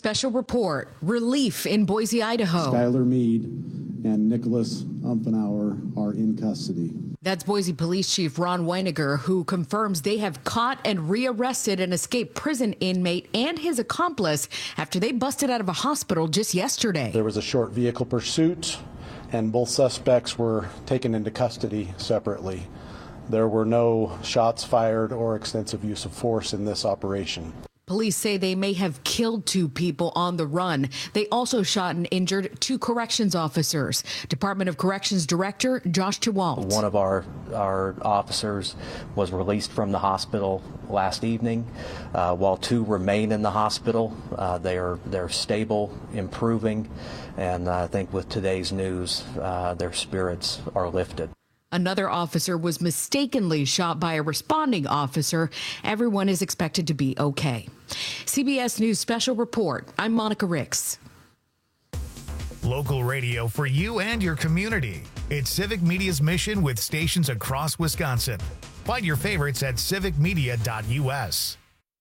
Special Report. Relief in Boise, Idaho. Skylar Mead and Nicholas Umfenauer are in custody. That's Boise Police Chief Ron Weiniger, who confirms they have caught and rearrested an escaped prison inmate and his accomplice after they busted out of a hospital just yesterday. There was a short vehicle pursuit, and both suspects were taken into custody separately. There were no shots fired or extensive use of force in this operation. Police say they may have killed 2 people on the run. They also shot and injured 2 corrections officers. Department of Corrections Director Josh Chewalt. One of our officers was released from the hospital last evening, while 2 remain in the hospital. They're stable, improving, and I think with today's news, their spirits are lifted. Another officer was mistakenly shot by a responding officer. Everyone is expected to be okay. CBS News Special Report. I'm Monica Ricks. Local radio for you and your community. It's Civic Media's mission with stations across Wisconsin. Find your favorites at civicmedia.us.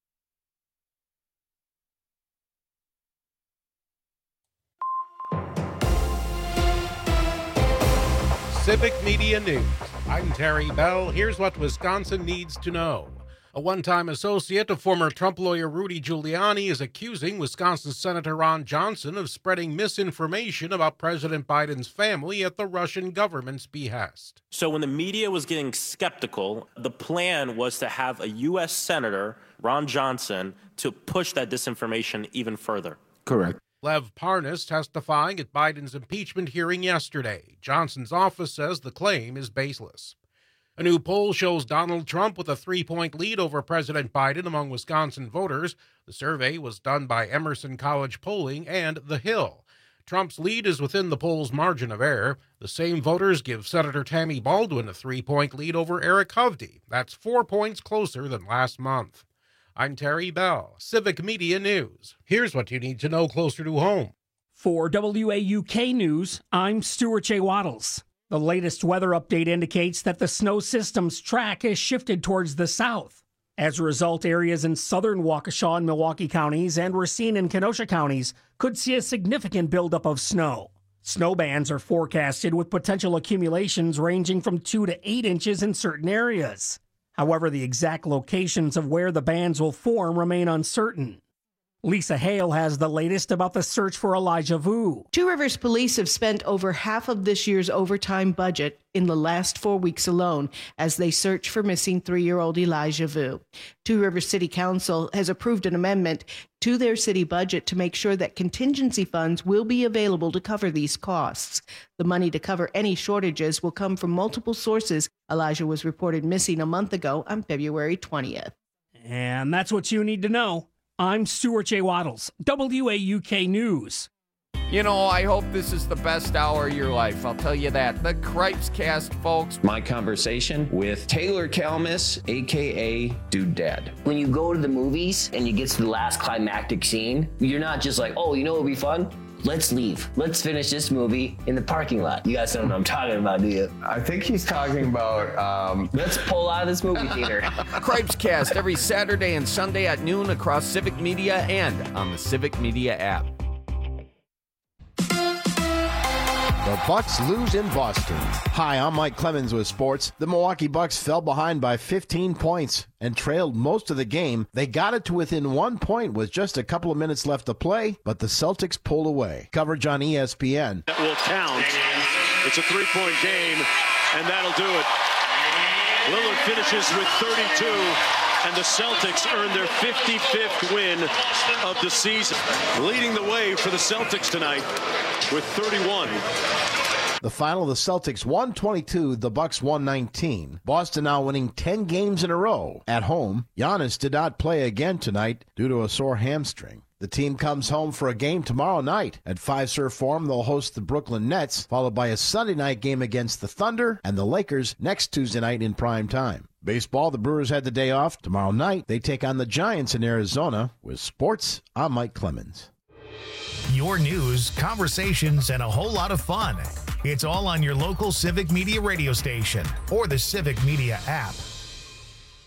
Civic Media News. I'm Terry Bell. Here's what Wisconsin needs to know. A one-time associate of former Trump lawyer Rudy Giuliani is accusing Wisconsin Senator Ron Johnson of spreading misinformation about President Biden's family at the Russian government's behest. So when the media was getting skeptical, the plan was to have a U.S. Senator, Ron Johnson, to push that disinformation even further. Correct. Lev Parnas testifying at Biden's impeachment hearing yesterday. Johnson's office says the claim is baseless. A new poll shows Donald Trump with a 3-point lead over President Biden among Wisconsin voters. The survey was done by Emerson College Polling and The Hill. Trump's lead is within the poll's margin of error. The same voters give Senator Tammy Baldwin a 3-point lead over Eric Hovde. That's 4 points closer than last month. I'm Terry Bell, Civic Media News. Here's what you need to know closer to home. For WAUK News, I'm Stuart J. Waddles. The latest weather update indicates that the snow system's track has shifted towards the south. As a result, areas in southern Waukesha and Milwaukee counties and Racine and Kenosha counties could see a significant buildup of snow. Snow bands are forecasted with potential accumulations ranging from 2 to 8 inches in certain areas. However, the exact locations of where the bands will form remain uncertain. Lisa Hale has the latest about the search for Elijah Vu. Two Rivers police have spent over half of this year's overtime budget in the last 4 weeks alone as they search for missing 3-year-old Elijah Vu. Two Rivers City Council has approved an amendment to their city budget to make sure that contingency funds will be available to cover these costs. The money to cover any shortages will come from multiple sources. Elijah was reported missing a month ago on February 20th. And that's what you need to know. I'm Stuart J. Waddles, WAUK News. You know, I hope this is the best hour of your life. I'll tell you that. The Cripes Cast, folks. My conversation with Taylor Kalmus, a.k.a. Dude Dad. When you go to the movies and you get to the last climactic scene, you're not just like, oh, you know what would be fun? Let's leave. Let's finish this movie in the parking lot. You guys don't know what I'm talking about, do you? I think he's talking about, Let's pull out of this movie theater. Cripes Cast every Saturday and Sunday at noon across Civic Media and on the Civic Media app. The Bucks lose in Boston. Hi, I'm Mike Clemens with sports. The Milwaukee Bucks fell behind by 15 points and trailed most of the game. They got it to within 1 point with just a couple of minutes left to play, but the Celtics pulled away. Coverage on ESPN. That will count. It's a 3-point game, and that'll do it. Lillard finishes with 32, and the Celtics earn their 55th win of the season. Leading the way for the Celtics tonight with 31. The final, the Celtics 122, the Bucks 119. Boston now winning 10 games in a row at home. Giannis did not play again tonight due to a sore hamstring. The team comes home for a game tomorrow night. At Fiserv Forum, they'll host the Brooklyn Nets, followed by a Sunday night game against the Thunder and the Lakers next Tuesday night in prime time. Baseball, the Brewers had the day off. Tomorrow night, they take on the Giants in Arizona. With sports, I'm Mike Clemens. Your news, conversations, and a whole lot of fun. It's all on your local Civic Media radio station or the Civic Media app.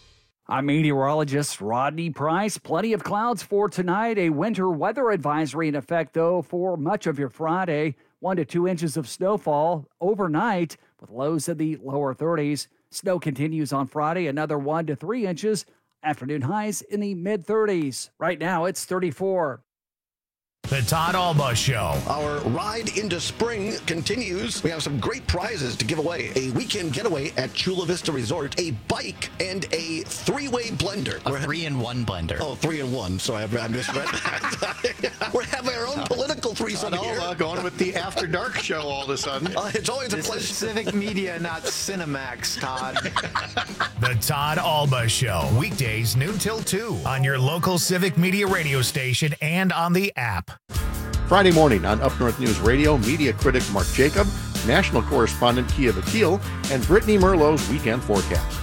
I'm meteorologist Rodney Price. Plenty of clouds for tonight. A winter weather advisory in effect, though, for much of your Friday. 1 to 2 inches of snowfall overnight with lows in the lower 30s. Snow continues on Friday, another 1 to 3 inches. Afternoon highs in the mid-30s. Right now, it's 34. The Todd Alba Show. Our ride into spring continues. We have some great prizes to give away. A weekend getaway at Chula Vista Resort, a bike, and a 3-way blender. A 3-in-1 blender. Oh, 3-in-1. Sorry, I misread that. We're having our own political threesome Todd here. Alba going with the After Dark show all of a sudden. It's always a pleasure. This is Civic Media, not Cinemax, Todd. The Todd Alba Show. Weekdays noon till 2 on your local Civic Media radio station and on the app. Friday morning on Up North News Radio, media critic Mark Jacob, national correspondent Kia Vakil, and Brittany Merlot's weekend forecast.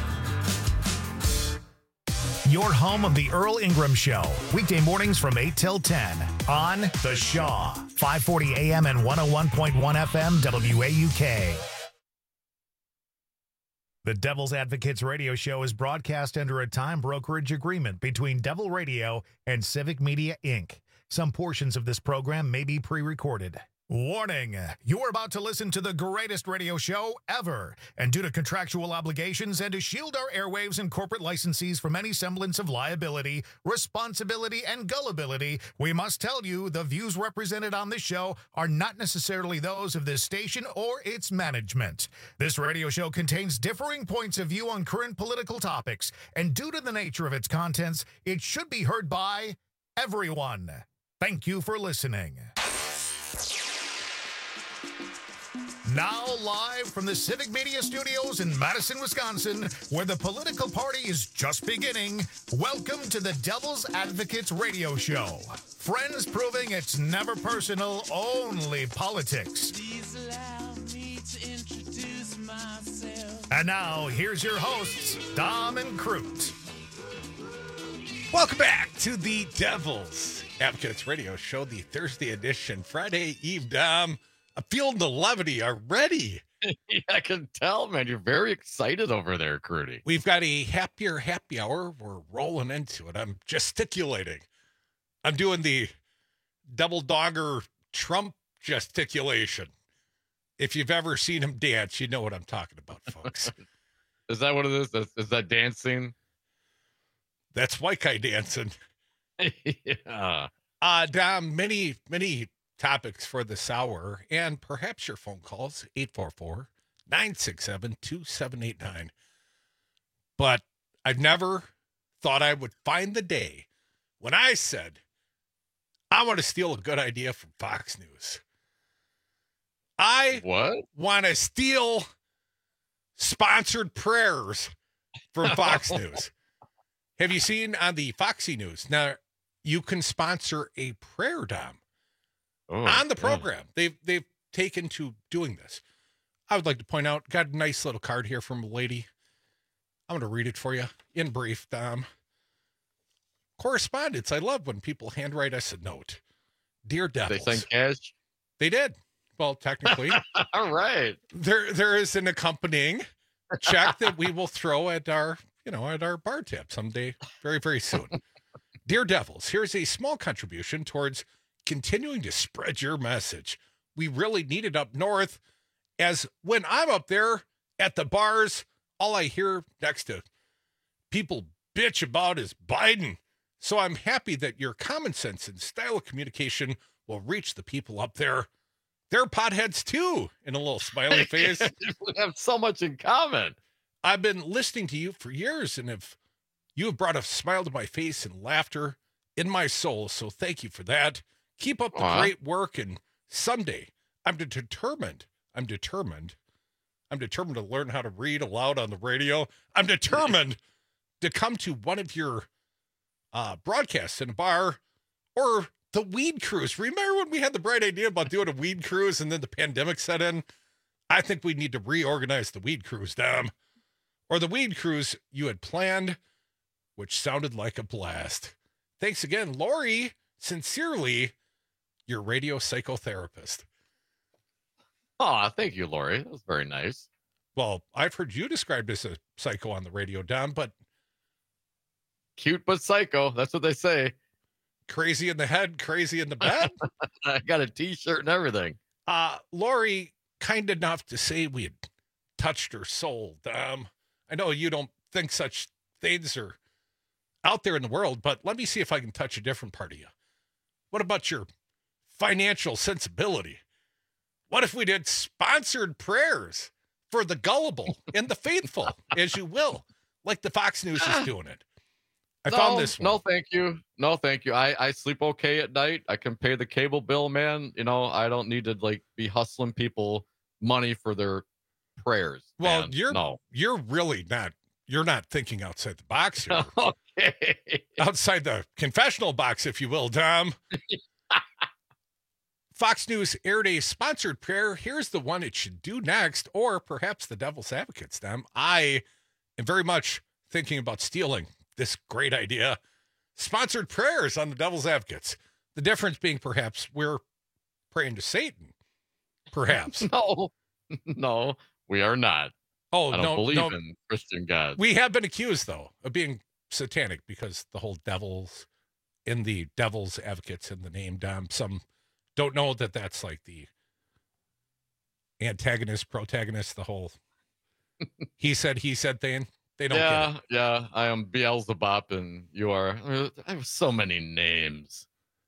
Your home of the Earl Ingram Show. Weekday mornings from 8 till 10 on The Shaw. 540 AM and 101.1 FM WAUK. The Devil's Advocates radio show is broadcast under a time brokerage agreement between Devil Radio and Civic Media, Inc. Some portions of this program may be pre-recorded. Warning, you're about to listen to the greatest radio show ever. And due to contractual obligations and to shield our airwaves and corporate licensees from any semblance of liability, responsibility, and gullibility, we must tell you the views represented on this show are not necessarily those of this station or its management. This radio show contains differing points of view on current political topics, and due to the nature of its contents, it should be heard by everyone. Thank you for listening. Now live from the Civic Media Studios in Madison, Wisconsin, where the political party is just beginning, welcome to the Devil's Advocates radio show. Friends proving it's never personal, only politics. Please allow me to introduce myself. And now, here's your hosts, Dom and Crute. Welcome back to the Devil's Advocates radio show, the Thursday edition, Friday Eve, Dom. I'm feeling the levity already. Yeah, I can tell, man. You're very excited over there, Crudy. We've got a happier happy hour. We're rolling into it. I'm gesticulating. I'm doing the double dogger Trump gesticulation. If you've ever seen him dance, you know what I'm talking about, folks. Is that what it is? Is that dancing? That's white guy dancing. Yeah. Dom, many topics for this hour, and perhaps your phone calls, 844-967-2789. But I've never thought I would find the day when I said, I want to steal a good idea from Fox News. I want to steal sponsored prayers from Fox News. Have you seen on the Foxy News? Now, you can sponsor a prayer, Dom. On the program. They've taken to doing this. I would like to point out, got a nice little card here from a lady. I'm going to read it for you in brief, Dom. Correspondence. I love when people handwrite us a note. Dear Devils. They sent cash? They did. Well, technically. All right. There is an accompanying check that we will throw at our bar tab someday very, very soon. Dear Devils, here's a small contribution towards continuing to spread your message. We really need it up north, as when I'm up there at the bars, all I hear next to people bitch about is Biden. So I'm happy that your common sense and style of communication will reach the people up there. They're potheads too, in a little smiley face. We have so much in common. I've been listening to you for years, and you have brought a smile to my face and laughter in my soul. So thank you for that. Keep up the great work, and someday I'm determined to learn how to read aloud on the radio. I'm determined to come to one of your broadcasts in a bar or the weed cruise. Remember when we had the bright idea about doing a weed cruise and then the pandemic set in? I think we need to reorganize the weed cruise, Dom. Or the weed cruise you had planned, which sounded like a blast. Thanks again, Lori. Sincerely, your radio psychotherapist. Oh, thank you, Lori. That was very nice. Well, I've heard you described as a psycho on the radio, Dom, but Cute but psycho. That's what they say. Crazy in the head, crazy in the bed. I got a T-shirt and everything. Lori, kind enough to say we had touched her soul. I know you don't think such things are out there in the world, but let me see if I can touch a different part of you. What about your financial sensibility? What if we did sponsored prayers for the gullible and the faithful, as you will, like the Fox News is doing it? I found this one. No, thank you. No, thank you. I sleep okay at night. I can pay the cable bill, man. You know, I don't need to be hustling people money for their prayers. Well, man. you're really not. You're not thinking outside the box here. Okay. Outside the confessional box, if you will, Dom. Fox News aired a sponsored prayer. Here's the one it should do next, or perhaps the devil's advocates, Dom. I am very much thinking about stealing this great idea. Sponsored prayers on the devil's advocates. The difference being perhaps we're praying to Satan. Perhaps. No, we are not. Oh, I don't believe in Christian God. We have been accused, though, of being satanic because the whole devil's in the devil's advocates in the name, Dom. Some don't know that that's like the antagonist, protagonist, the whole he said thing. They don't get it. Yeah. I am Beelzebub and you are. I have so many names.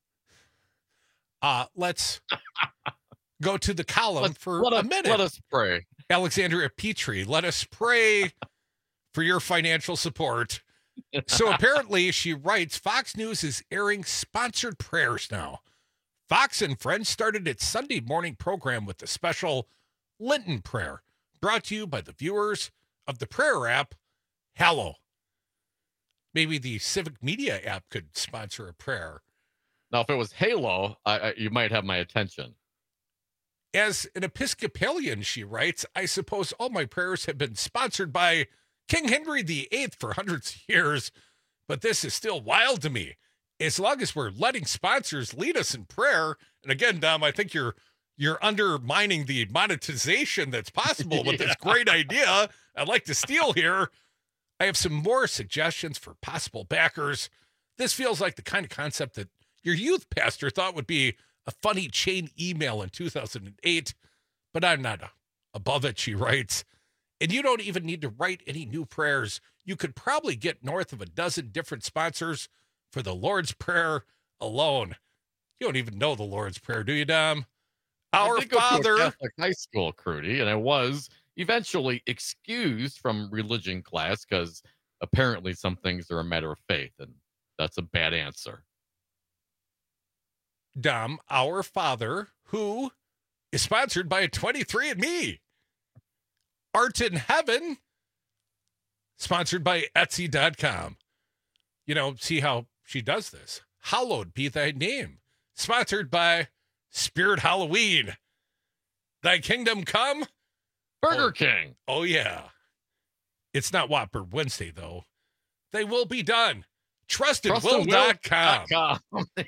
Let's go to the column for a minute. Let us pray. Alexandria Petrie, let us pray for your financial support. So apparently, she writes, Fox News is airing sponsored prayers now. Fox and Friends started its Sunday morning program with the special Lenten prayer, brought to you by the viewers of the prayer app, Hallow. Maybe the Civic Media app could sponsor a prayer. Now, if it was Halo, you might have my attention. As an Episcopalian, she writes, I suppose all my prayers have been sponsored by King Henry VIII for hundreds of years, but this is still wild to me. As long as we're letting sponsors lead us in prayer, and again, Dom, I think you're undermining the monetization that's possible with this great idea I'd like to steal here. I have some more suggestions for possible backers. This feels like the kind of concept that your youth pastor thought would be a funny chain email in 2008, but I'm not above it, she writes. And you don't even need to write any new prayers. You could probably get north of a dozen different sponsors for the Lord's Prayer alone. You don't even know the Lord's Prayer, do you, Dom? Our Father. I Catholic high school, Crudy, and I was eventually excused from religion class because apparently some things are a matter of faith, and that's a bad answer. Dom, Our Father, who is sponsored by 23andMe. Art in Heaven, sponsored by Etsy.com. You know, see how she does this. Hallowed be thy name, sponsored by Spirit Halloween. Thy kingdom come. Burger King. Oh, yeah. It's not Whopper Wednesday, though. They will be done. TrustedWill.com.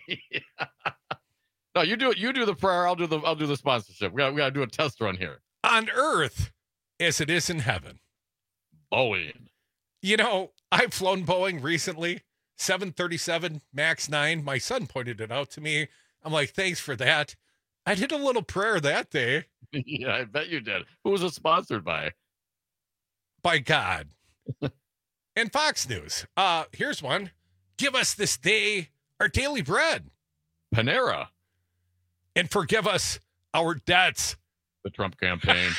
No, you do it. You do the prayer. I'll do the sponsorship. We got to do a test run here. On earth as it is in heaven. Boeing. You know, I've flown Boeing recently. 737 MAX 9. My son pointed it out to me. I'm like, thanks for that. I did a little prayer that day. Yeah, I bet you did. Who was it sponsored by? By God. And Fox News. Here's one. Give us this day our daily bread. Panera. And forgive us our debts. The Trump campaign.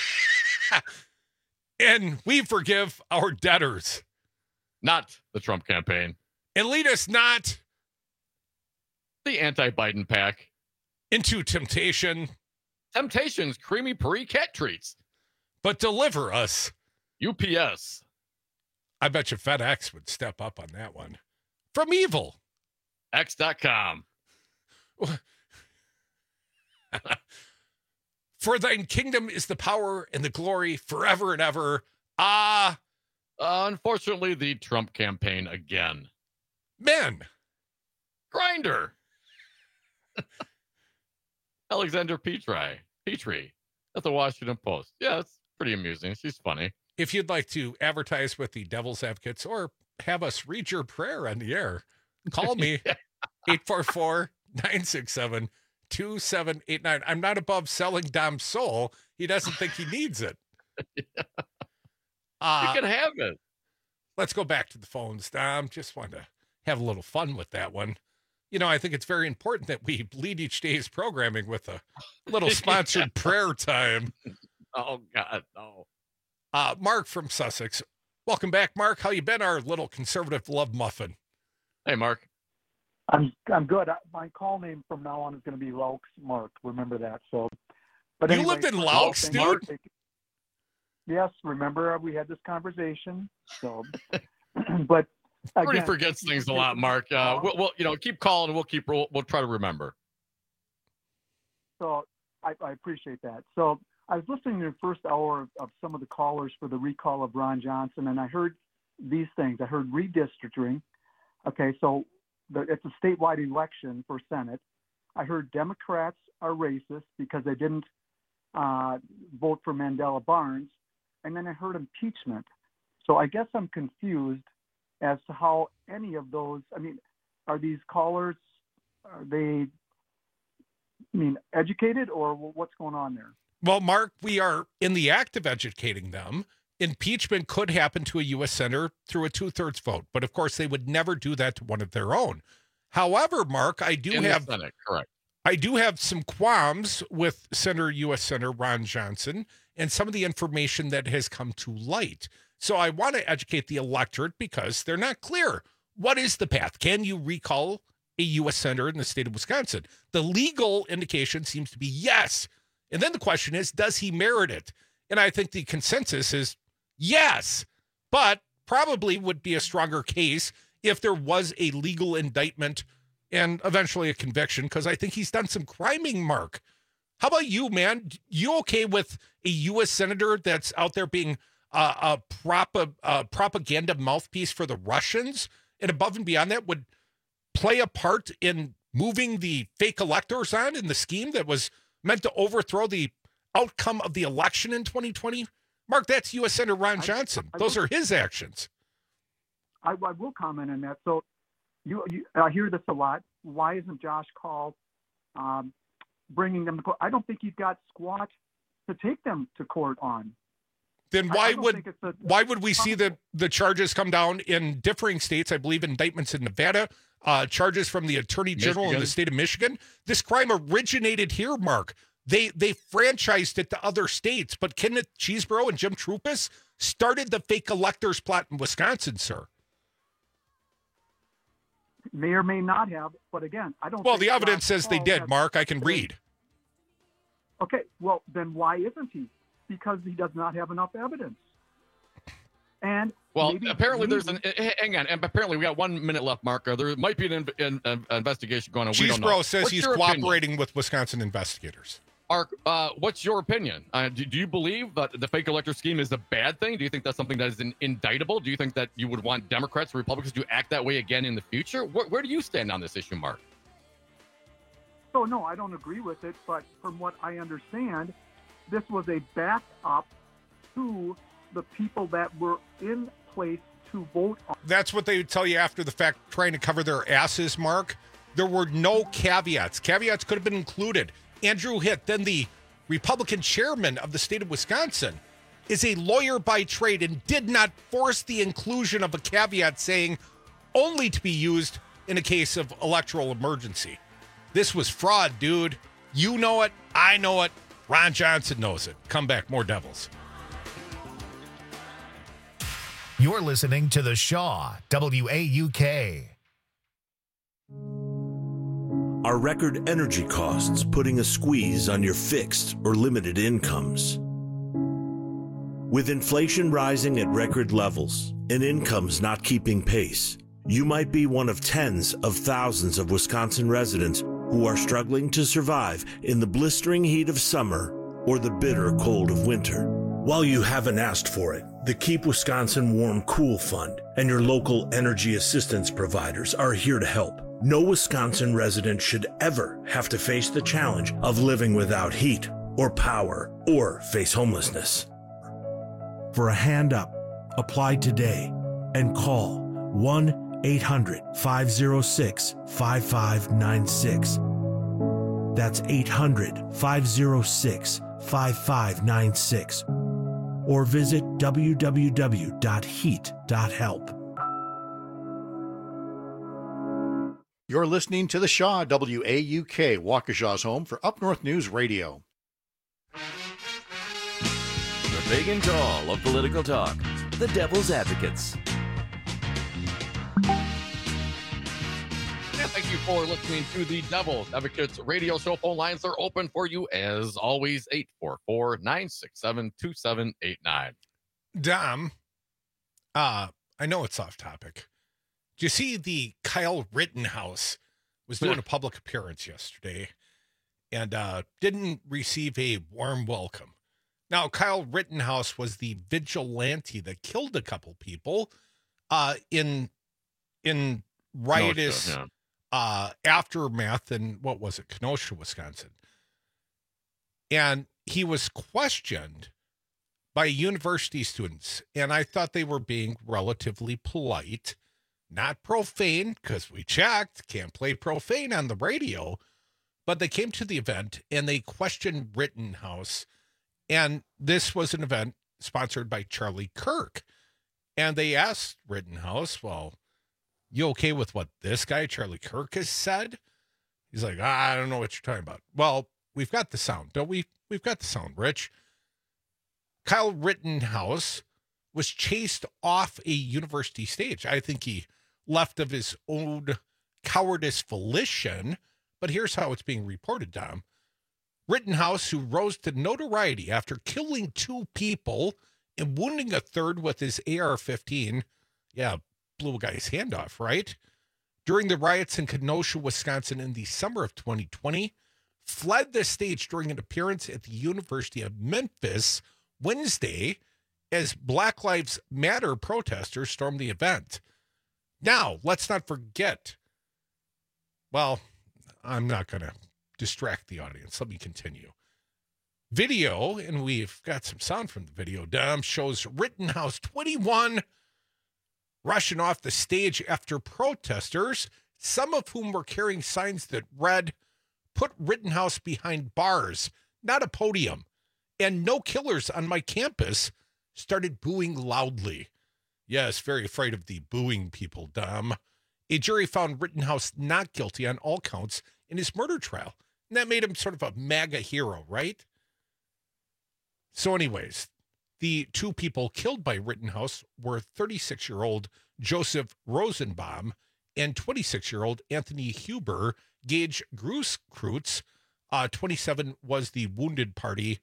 And we forgive our debtors. Not the Trump campaign. And lead us not. The anti-Biden pack. Into temptation. Temptation's creamy Puri cat treats. But deliver us. UPS. I bet you FedEx would step up on that one. From evil. X.com. For thine kingdom is the power and the glory forever and ever. Unfortunately, the Trump campaign again. Men. Grinder. Alexandra Petrie at the Washington Post. Yeah, it's pretty amusing. She's funny. If you'd like to advertise with the Devil's Advocates or have us read your prayer on the air, call me 844-967-2789. I'm not above selling Dom's soul. He doesn't think he needs it. You can have it. Let's go back to the phones, Dom. Just wanted to have a little fun with that one. You know, I think it's very important that we lead each day's programming with a little sponsored prayer time. Oh, God, no. Mark from Sussex. Welcome back, Mark. How you been, our little conservative love muffin? Hey, Mark. I'm good. My call name from now on is going to be Laux Mark. Remember that. So, but you anyway, lived in Laux, dude? Yes, remember we had this conversation. So, but Everybody forgets things a lot, Mark. We'll keep calling. We'll try to remember. So I appreciate that. So I was listening to the first hour of some of the callers for the recall of Ron Johnson, and I heard these things. I heard redistricting. Okay, so it's a statewide election for Senate. I heard Democrats are racist because they didn't vote for Mandela Barnes. And then I heard impeachment. So I guess I'm confused as to how any of those, are these callers, are they, educated, or what's going on there? Well, Mark, we are in the act of educating them. Impeachment could happen to a U.S. senator through a 2/3 vote, but of course they would never do that to one of their own. However, Mark, I do have some qualms with U.S. Senator Ron Johnson and some of the information that has come to light. So I want to educate the electorate because they're not clear. What is the path? Can you recall a U.S. senator in the state of Wisconsin? The legal indication seems to be yes. And then the question is, does he merit it? And I think the consensus is yes, but probably would be a stronger case if there was a legal indictment and eventually a conviction, because I think he's done some criming, Mark. How about you, man? You okay with a U.S. senator that's out there being a propaganda mouthpiece for the Russians, and above and beyond that would play a part in moving the fake electors on in the scheme that was meant to overthrow the outcome of the election in 2020? Mark, that's U.S. Senator Ron Johnson. Those are his actions. I will comment on that. So I hear this a lot. Why isn't Josh Kaul bringing them to court? I don't think he's got squat to take them to court on. Then why would we see the charges come down in differing states? I believe indictments in Nevada, charges from the Attorney General in the state of Michigan. This crime originated here, Mark. They franchised it to other states, but Kenneth Chesebro and Jim Troupis started the fake electors plot in Wisconsin, sir. May or may not have, but again, I don't. Well, the evidence says they did, Mark. I can read. Okay, well, then why isn't he? Because he does not have enough evidence. And apparently hang on. And apparently we got 1 minute left, Mark. There might be an investigation going on. Chesebro says he's cooperating with Wisconsin investigators. Mark, what's your opinion? Do you believe that the fake elector scheme is a bad thing? Do you think that's something that is indictable? Do you think that you would want Democrats or Republicans to act that way again in the future? Where do you stand on this issue, Mark? So, no, I don't agree with it. But from what I understand, this was a backup to the people that were in place to vote on. That's what they would tell you after the fact, trying to cover their asses, Mark. There were no caveats. Caveats could have been included. Andrew Hitt, then the Republican chairman of the state of Wisconsin, is a lawyer by trade and did not force the inclusion of a caveat saying only to be used in a case of electoral emergency. This was fraud, dude. You know it. I know it. Ron Johnson knows it. Come back. More Devils. You're listening to The Shaw, WAUK. Are record energy costs putting a squeeze on your fixed or limited incomes? With inflation rising at record levels and incomes not keeping pace, you might be one of tens of thousands of Wisconsin residents who are struggling to survive in the blistering heat of summer or the bitter cold of winter. While you haven't asked for it, the Keep Wisconsin Warm Cool Fund and your local energy assistance providers are here to help. No Wisconsin resident should ever have to face the challenge of living without heat or power or face homelessness. For a hand up, apply today and call 1-800-506-5596. That's 800-506-5596. Or visit www.heat.help. You're listening to the Shaw WAUK, Waukesha's home for Up North News Radio. The big and tall of political talk, the Devil's Advocates. And thank you for listening to the Devil's Advocates radio show. Phone lines are open for you as always, 844-967-2789. Dom, I know it's off topic. Do you see the Kyle Rittenhouse was doing a public appearance yesterday and didn't receive a warm welcome? Now, Kyle Rittenhouse was the vigilante that killed a couple people in riotous aftermath in, what was it, Kenosha, Wisconsin. And he was questioned by university students, and I thought they were being relatively polite. Not profane, because we checked, can't play profane on the radio, but they came to the event and they questioned Rittenhouse. And this was an event sponsored by Charlie Kirk. And they asked Rittenhouse, well, you okay with what this guy, Charlie Kirk, has said? He's like, I don't know what you're talking about. Well, we've got the sound, don't we? We've got the sound, Rich. Kyle Rittenhouse was chased off a university stage. I think he left of his own cowardice volition, but here's how it's being reported, Dom. Rittenhouse, who rose to notoriety after killing 2 people and wounding a third with his AR-15, blew a guy's hand off, right? During the riots in Kenosha, Wisconsin in the summer of 2020, fled the stage during an appearance at the University of Memphis Wednesday as Black Lives Matter protesters stormed the event. Now, let's not forget. Well, I'm not going to distract the audience. Let me continue. Video, and we've got some sound from the video, Dom, shows Rittenhouse 21 rushing off the stage after protesters, some of whom were carrying signs that read, "Put Rittenhouse behind bars, not a podium, and no killers on my campus," started booing loudly. Yes, very afraid of the booing people, Dom. A jury found Rittenhouse not guilty on all counts in his murder trial. And that made him sort of a MAGA hero, right? So anyways, the 2 people killed by Rittenhouse were 36-year-old Joseph Rosenbaum and 26-year-old Anthony Huber. Gage Grosskreutz, 27, was the wounded party.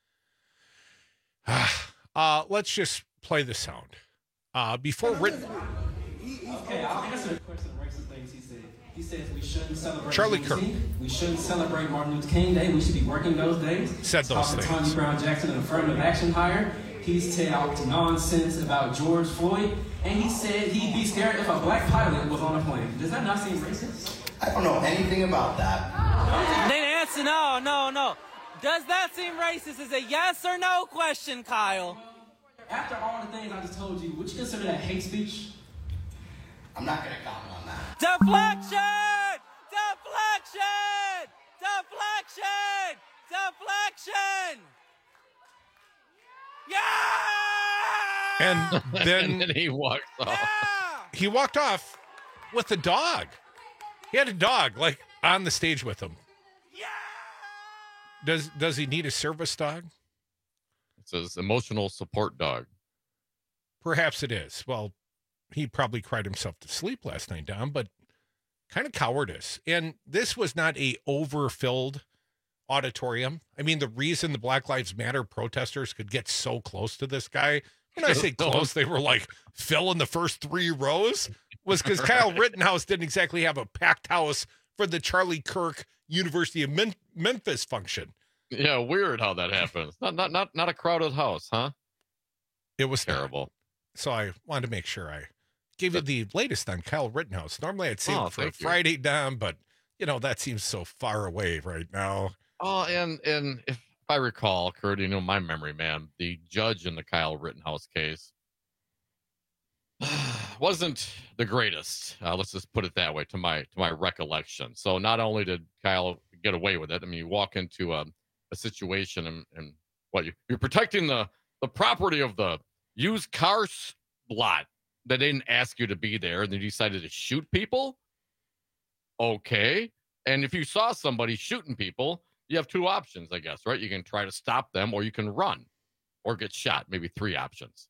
Let's just play the sound. Before Rittenhouse... Okay, I'll answer the question of racist things he said. He says we shouldn't celebrate Charlie Kirk. We shouldn't celebrate Martin Luther King Day. We should be working those days. Said those things. Tony Brown Jackson, an affirmative action hire. He's talked nonsense about George Floyd, and he said he'd be scared if a black pilot was on a plane. Does that not seem racist? I don't know anything about that. Then answer no. Does that seem racist? Is a yes or no question, Kyle? After all the things I just told you, would you consider that hate speech? I'm not going to comment on that. Deflection! Yeah! And then, and then he walked off. He walked off with a dog. He had a dog, like, on the stage with him. Yeah! Does he need a service dog? It says emotional support dog. Perhaps it is. Well, he probably cried himself to sleep last night, Dom, but kind of cowardice. And this was not a overfilled auditorium. I mean, the reason the Black Lives Matter protesters could get so close to this guy, when I say close, they were like filling the first 3 rows, was because Kyle Rittenhouse didn't exactly have a packed house for the Charlie Kirk University of Memphis function. Yeah, weird how that happens. Not a crowded house, huh? It was terrible. Not. So I wanted to make sure I gave you the latest on Kyle Rittenhouse. Normally I'd save it for a Friday, Dom, but that seems so far away right now. Oh, and if I recall, Kurt, my memory, man, the judge in the Kyle Rittenhouse case wasn't the greatest. Let's just put it that way, to my recollection. So not only did Kyle get away with it, I mean, you walk into a situation and what you're protecting the property of the used car lot that didn't ask you to be there, and then you decided to shoot people. Okay. And if you saw somebody shooting people, you have two options, I guess, right? You can try to stop them, or you can run or get shot. Maybe three options.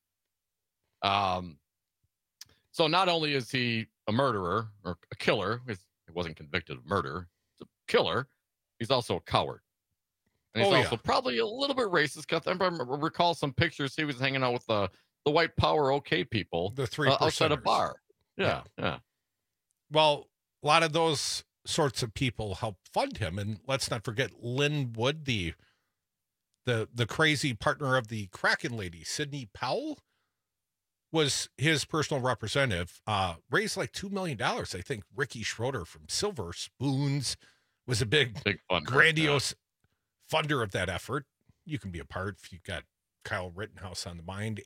So not only is he a murderer or a killer, he wasn't convicted of murder, he's a killer, he's also a coward. And he's also probably a little bit racist, because I recall some pictures he was hanging out with the white power okay people, the 3% outside a bar. Yeah. Well, a lot of those sorts of people help fund him. And let's not forget Lynn Wood, the crazy partner of the Kraken lady, Sidney Powell, was his personal representative, raised like $2 million. I think Ricky Schroeder from Silver Spoons was a big funder, grandiose funder of that effort. You can be a part if you've got Kyle Rittenhouse on the mind.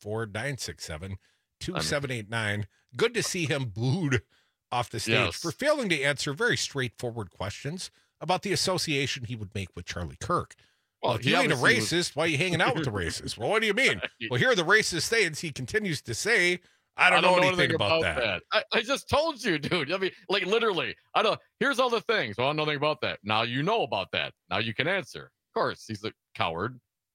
844-967-2789. Good to see him booed off the stage for failing to answer very straightforward questions about the association he would make with Charlie Kirk. Well, if you ain't a racist, why are you hanging out with the racists? Well, what do you mean? Well, here are the racist things he continues to say. I don't know anything about that. I just told you, dude. I mean, like, literally, here's all the things. Well, I don't know nothing about that. Now you know about that. Now you can answer. Of course, he's a coward,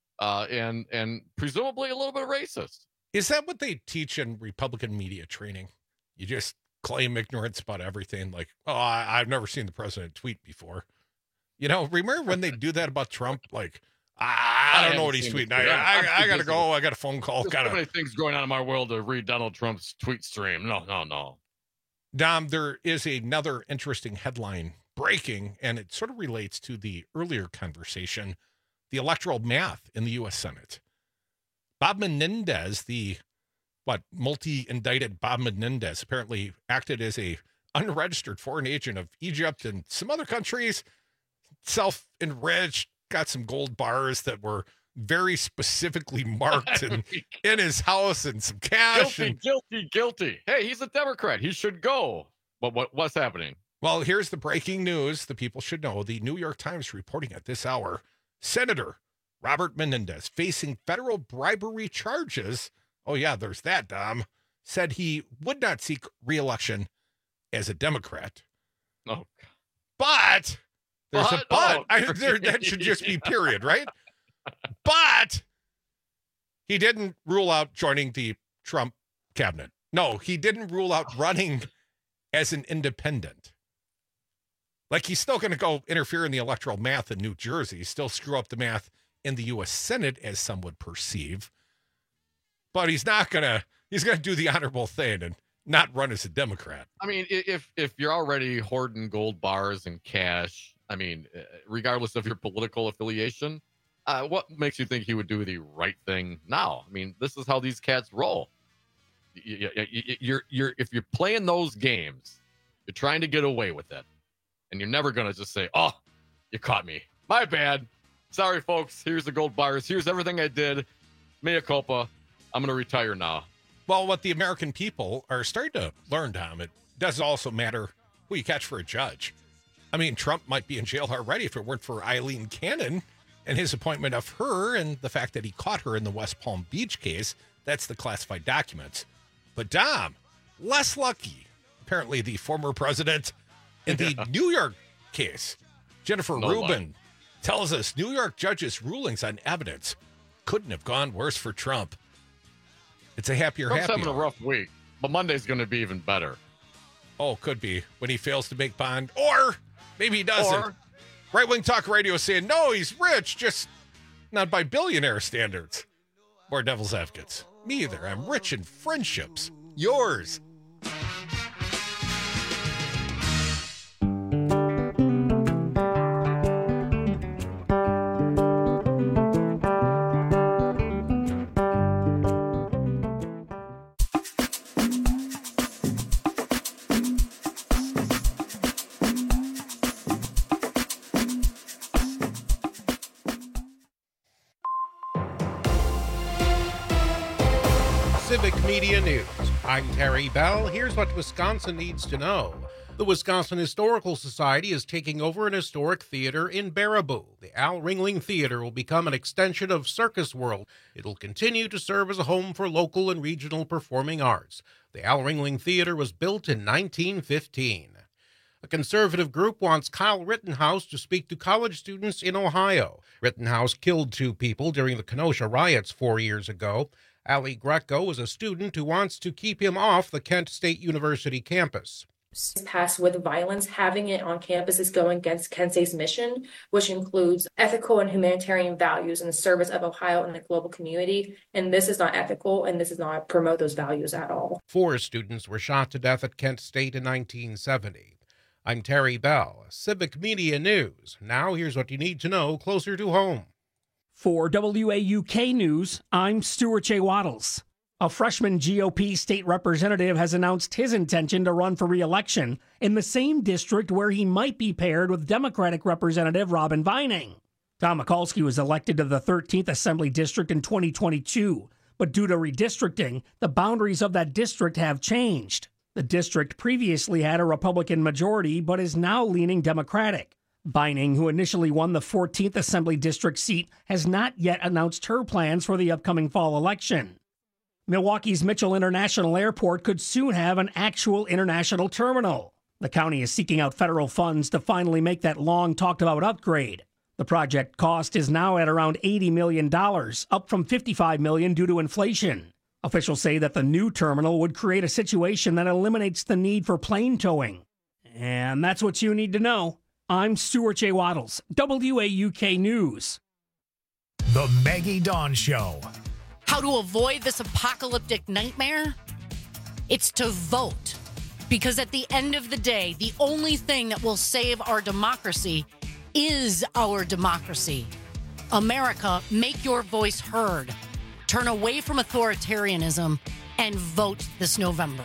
and presumably a little bit racist. Is that what they teach in Republican media training? You just claim ignorance about everything. Like, oh, I've never seen the president tweet before. You know, remember when they do that about Trump? Like, I don't know what he's tweeting. I got to go. I got a phone call. There's so many things going on in my world to read Donald Trump's tweet stream. No. Dom, there is another interesting headline breaking, and it sort of relates to the earlier conversation, the electoral math in the U.S. Senate. Bob Menendez, the multi-indicted Bob Menendez, apparently acted as a unregistered foreign agent of Egypt and some other countries, self-enriched, got some gold bars that were very specifically marked in his house, and some cash. Guilty. Hey, he's a Democrat. He should go. What's happening? Well, here's the breaking news the people should know. The New York Times reporting at this hour, Senator Robert Menendez, facing federal bribery charges. Oh, yeah, there's that, Dom. Said he would not seek re-election as a Democrat. Oh, but there's a but. That should just be period, right? But he didn't rule out joining the Trump cabinet. No, he didn't rule out running as an independent. Like, he's still going to go interfere in the electoral math in New Jersey, still screw up the math in the U.S. Senate, as some would perceive. But he's going to do the honorable thing and not run as a Democrat. I mean, if you're already hoarding gold bars and cash, I mean, regardless of your political affiliation, what makes you think he would do the right thing now? I mean, this is how these cats roll. If you're playing those games, you're trying to get away with it, and you're never going to just say, oh, you caught me. My bad. Sorry, folks. Here's the gold bars. Here's everything I did. Mea culpa. I'm going to retire now. Well, what the American people are starting to learn, Tom, it does also matter who you catch for a judge. I mean, Trump might be in jail already if it weren't for Eileen Cannon and his appointment of her and the fact that he caught her in the West Palm Beach case. That's the classified documents. But Dom, less lucky, apparently the former president in the New York case, Jennifer Rubin, tells us New York judges' rulings on evidence couldn't have gone worse for Trump. It's a happier. Trump's having a rough week, but Monday's going to be even better. Oh, could be when he fails to make bond, or maybe he doesn't. Right Wing Talk Radio saying, no, he's rich, just not by billionaire standards. More devil's advocates. Me either. I'm rich in friendships. Yours. Civic Media News I'm Terry Bell. Here's what Wisconsin needs to know. The Wisconsin Historical Society is taking over an historic theater in Baraboo. The Al Ringling Theater will become an extension of Circus World. It'll continue to serve as a home for local and regional performing arts. The Al Ringling Theater was built in 1915. A conservative group wants Kyle Rittenhouse to speak to college students in Ohio. Rittenhouse killed 2 people during the Kenosha riots 4 years ago. Ali Greco is a student who wants to keep him off the Kent State University campus. Passed with violence, having it on campus is going against Kent State's mission, which includes ethical and humanitarian values in the service of Ohio and the global community. And this is not ethical, and this does not promote those values at all. 4 students were shot to death at Kent State in 1970. I'm Terry Bell, Civic Media News. Now here's what you need to know closer to home. For WAUK News, I'm Stuart J. Waddles. A freshman GOP state representative has announced his intention to run for re-election in the same district where he might be paired with Democratic Representative Robin Vining. Tom Mikulski was elected to the 13th Assembly District in 2022, but due to redistricting, the boundaries of that district have changed. The district previously had a Republican majority, but is now leaning Democratic. Vining, who initially won the 14th Assembly District seat, has not yet announced her plans for the upcoming fall election. Milwaukee's Mitchell International Airport could soon have an actual international terminal. The county is seeking out federal funds to finally make that long-talked-about upgrade. The project cost is now at around $80 million, up from $55 million due to inflation. Officials say that the new terminal would create a situation that eliminates the need for plane towing. And that's what you need to know. I'm Stuart J. Waddles, WAUK News. The Maggie Dawn Show. How to avoid this apocalyptic nightmare? It's to vote. Because at the end of the day, the only thing that will save our democracy is our democracy. America, make your voice heard. Turn away from authoritarianism and vote this November.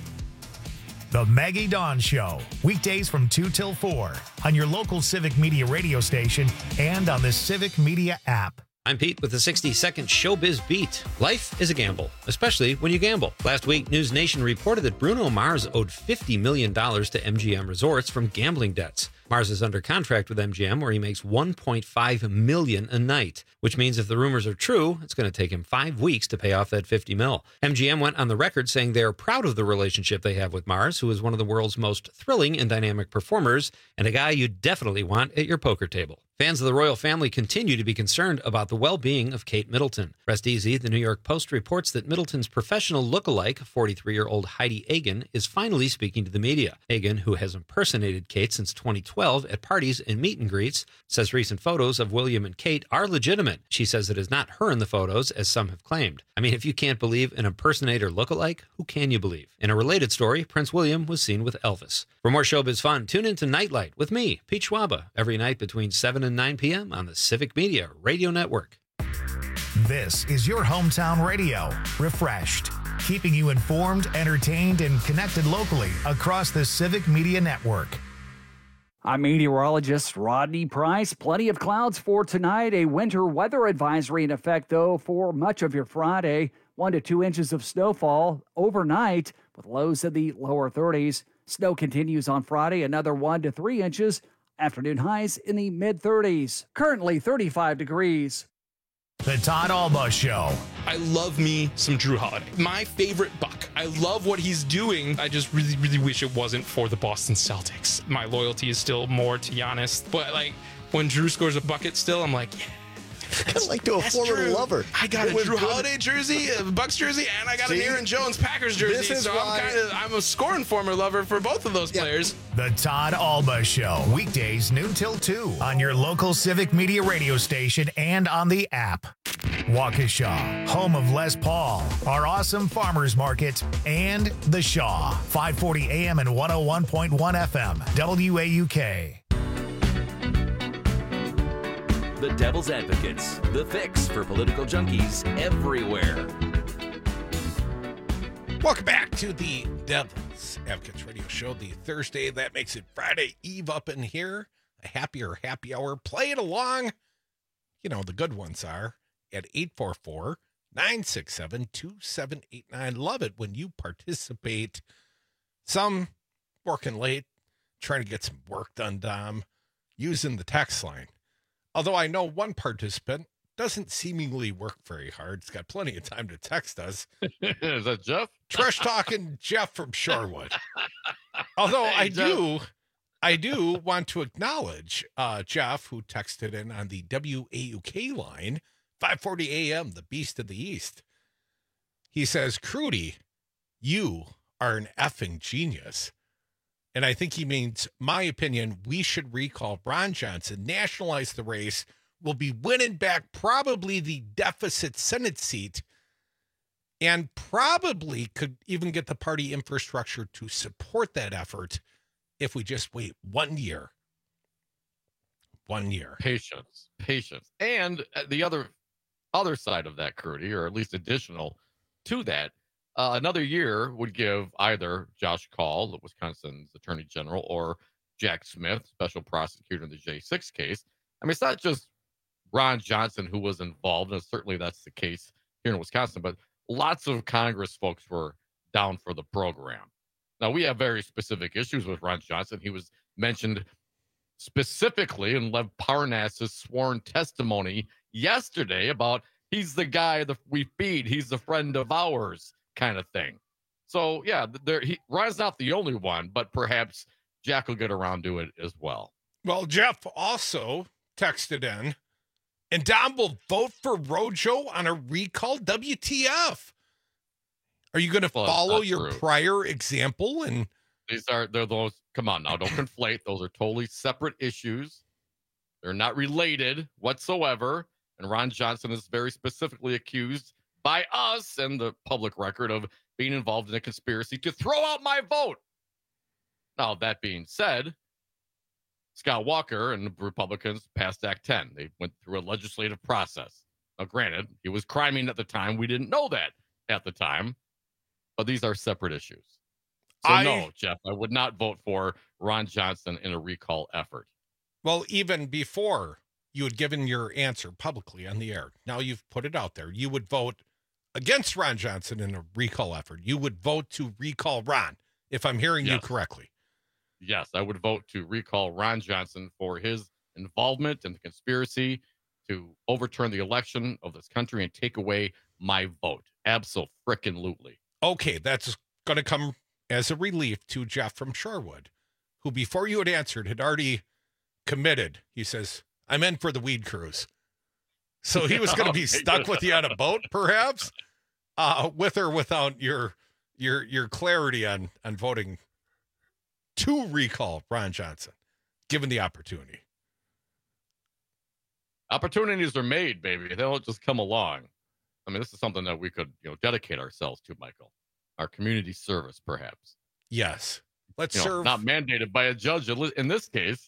The Maggie Dawn Show, weekdays from 2 till 4 on your local Civic Media radio station and on the Civic Media app. I'm Pete with the 60-second Showbiz Beat. Life is a gamble, especially when you gamble. Last week, News Nation reported that Bruno Mars owed $50 million to MGM Resorts from gambling debts. Mars is under contract with MGM where he makes $1.5 million a night, which means if the rumors are true, it's going to take him 5 weeks to pay off that $50 million. MGM went on the record saying they are proud of the relationship they have with Mars, who is one of the world's most thrilling and dynamic performers and a guy you definitely want at your poker table. Fans of the royal family continue to be concerned about the well-being of Kate Middleton. Rest easy, the New York Post reports that Middleton's professional lookalike, 43-year-old Heidi Agan, is finally speaking to the media. Agan, who has impersonated Kate since 2012 at parties and meet and greets, says recent photos of William and Kate are legitimate. She says it is not her in the photos, as some have claimed. I mean, if you can't believe an impersonator lookalike, who can you believe? In a related story, Prince William was seen with Elvis. For more showbiz fun, tune in to Nightlight with me, Pete Schwaba, every night between 7 and 9 p.m. on the Civic Media Radio Network. This is your hometown radio, refreshed, keeping you informed, entertained, and connected locally across the Civic Media Network. I'm meteorologist Rodney Price. Plenty of clouds for tonight. A winter weather advisory in effect, though, for much of your Friday. 1 to 2 inches of snowfall overnight with lows in the lower 30s. Snow continues on Friday, another 1 to 3 inches. Afternoon highs in the mid-30s. Currently 35 degrees. The Todd Alba Show. I love me some Drew Holiday. My favorite Buck. I love what he's doing. I just really, really wish it wasn't for the Boston Celtics. My loyalty is still more to Giannis. But, like, when Drew scores a bucket still, I'm like, yeah. Kind of like to a former lover. I got a Drew Holiday jersey, a Bucks jersey, and I got an Aaron Jones Packers jersey. So I'm a scoring former lover for both of those players. The Todd Alba Show, weekdays noon till 2 on your local Civic Media radio station and on the app. Waukesha, home of Les Paul, our awesome farmers market, and The Shaw, 540 AM and 101.1 FM, WAUK. The Devil's Advocates, the fix for political junkies everywhere. Welcome back to the Devil's Advocates Radio Show, the Thursday that makes it Friday Eve up in here. A happier happy hour. Play it along. You know, the good ones are at 967-2789. Love it when you participate. Some working late, trying to get some work done, Dom, using the text line. Although I know one participant doesn't seemingly work very hard. He's got plenty of time to text us. Is that Jeff? Trash talking Jeff from Shorewood. Although I do want to acknowledge Jeff, who texted in on the WAUK line, 5:40 a.m., the Beast of the East. He says, Crudy, you are an effing genius. And I think he means, my opinion, we should recall Ron Johnson, nationalize the race. We'll be winning back probably the deficit Senate seat and probably could even get the party infrastructure to support that effort if we just wait 1 year. 1 year. Patience. And the other side of that, Crudy, or at least additional to that, another year would give either Josh Kaul, Wisconsin's attorney general, or Jack Smith, special prosecutor in the J6 case. I mean, it's not just Ron Johnson who was involved, and certainly that's the case here in Wisconsin, but lots of Congress folks were down for the program. Now, we have very specific issues with Ron Johnson. He was mentioned specifically in Lev Parnas's sworn testimony yesterday about he's the guy that we feed, he's the friend of ours kind of thing. So, yeah, Ron's not the only one, but perhaps Jack will get around to it as well. Well, Jeff also texted in, and Dom will vote for Rojo on a recall. WTF? Are you going to follow your prior example? And they're those. Come on now, don't conflate. Those are totally separate issues. They're not related whatsoever. And Ron Johnson is very specifically accused by us and the public record of being involved in a conspiracy to throw out my vote. Now, that being said, Scott Walker and the Republicans passed Act 10. They went through a legislative process. Now, granted, he was criming at the time. We didn't know that at the time. But these are separate issues. So, no, Jeff, I would not vote for Ron Johnson in a recall effort. Well, even before you had given your answer publicly on the air, now you've put it out there. You would vote against Ron Johnson in a recall effort. You would vote to recall Ron, if I'm hearing you correctly. Yes, I would vote to recall Ron Johnson for his involvement in the conspiracy to overturn the election of this country and take away my vote. Abso-frickin-lutely. Okay, that's going to come as a relief to Jeff from Shorewood, who before you had answered had already committed. He says, I'm in for the weed cruise. So he was going to be stuck with you on a boat, perhaps, with or without your clarity on voting to recall Ron Johnson, given the opportunity. Opportunities are made, baby. They don't just come along. I mean, this is something that we could, dedicate ourselves to, Michael. Our community service, perhaps. Yes. Let's serve. Not mandated by a judge in this case.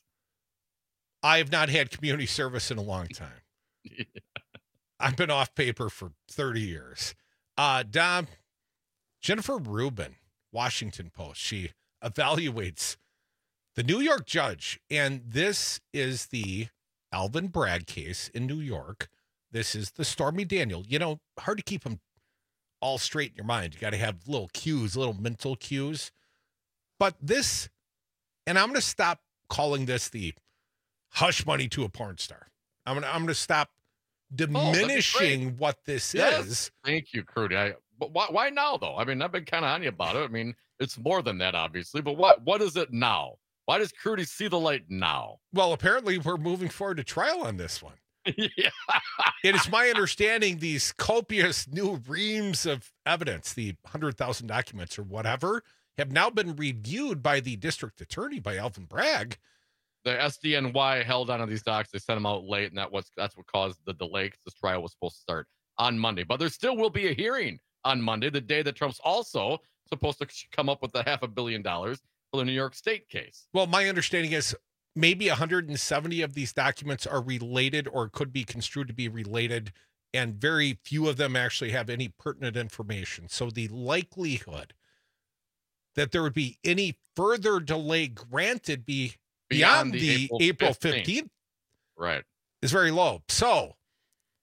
I have not had community service in a long time. Yeah. I've been off paper for 30 years. Dom, Jennifer Rubin, Washington Post, she evaluates the New York judge, and this is the Alvin Bragg case in New York. This is the Stormy Daniel. Hard to keep them all straight in your mind. You got to have little cues, little mental cues. But this, and I'm going to stop calling this the hush money to a porn star. I'm going to stop diminishing what this is. Thank you, Crudy. Why now, though? I mean, I've been kind of on you about it. I mean, it's more than that, obviously. But what is it now? Why does Crudy see the light now? Well, apparently we're moving forward to trial on this one. Yeah. It is my understanding these copious new reams of evidence, the 100,000 documents or whatever, have now been reviewed by the district attorney, by Alvin Bragg. The SDNY held on to these docs. They sent them out late, and that's what caused the delay, because this trial was supposed to start on Monday. But there still will be a hearing on Monday, the day that Trump's also supposed to come up with the $500 million for the New York State case. Well, my understanding is maybe 170 of these documents are related or could be construed to be related, and very few of them actually have any pertinent information. So the likelihood that there would be any further delay granted beyond the April 15th right, is very low. So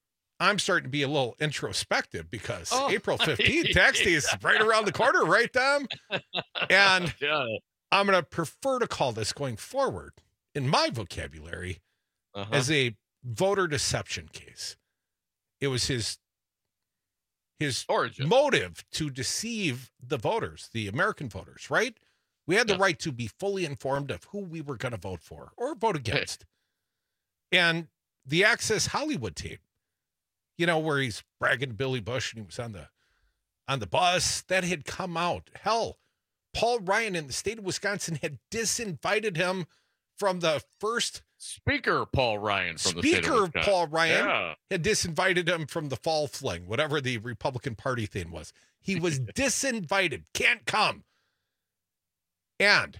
I'm starting to be a little introspective because April 15th, tax day is right around the corner, right, Dom? And I'm going to prefer to call this going forward in my vocabulary as a voter deception case. It was his origin motive to deceive the voters, the American voters, right? We had the right to be fully informed of who we were going to vote for or vote against. And the Access Hollywood tape, you know, where he's bragging to Billy Bush and he was on the bus, that had come out. Hell, Paul Ryan in the state of Wisconsin had disinvited him from the first Speaker Paul Ryan from the state of Wisconsin. Paul Ryan had disinvited him from the fall fling, whatever the Republican Party thing was. He was disinvited, can't come. And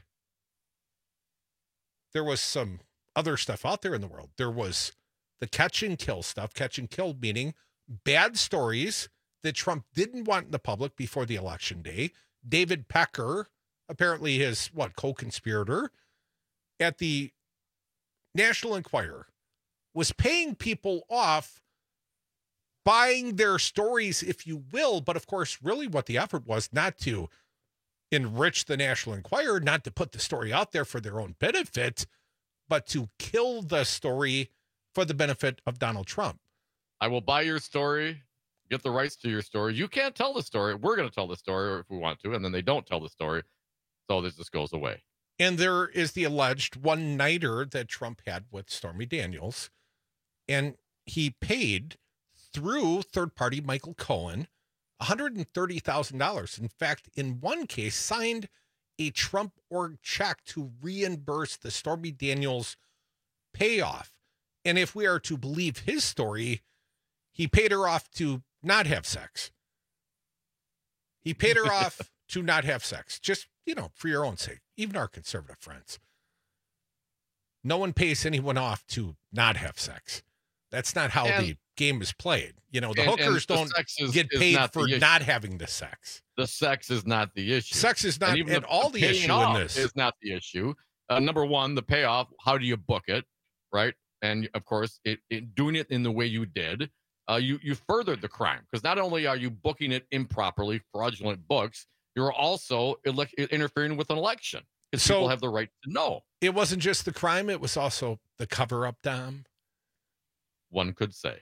there was some other stuff out there in the world. There was the catch and kill stuff, catch and kill meaning bad stories that Trump didn't want in the public before the election day. David Pecker, apparently his, co-conspirator at the National Enquirer, was paying people off, buying their stories, if you will. But of course, really what the effort was not to enrich the National Enquirer, not to put the story out there for their own benefit, but to kill the story for the benefit of Donald Trump. I will buy your story, get the rights to your story. You can't tell the story. We're going to tell the story if we want to, and then they don't tell the story. So this just goes away. And there is the alleged one-nighter that Trump had with Stormy Daniels, and he paid through third-party Michael Cohen $130,000. In fact, in one case, signed a Trump org check to reimburse the Stormy Daniels payoff. And if we are to believe his story, he paid her off to not have sex. He paid her off to not have sex, just, for your own sake, even our conservative friends. No one pays anyone off to not have sex. That's not how the game is played. The hookers don't get paid for not having the sex. The sex is not the issue. Sex is not at all the issue in this. Is not the issue. Number one, the payoff, how do you book it, right? And of course, doing it in the way you did, you furthered the crime, because not only are you booking it improperly, fraudulent books, you're also interfering with an election, because people have the right to know. It wasn't just the crime, it was also the cover-up, Dom. One could say.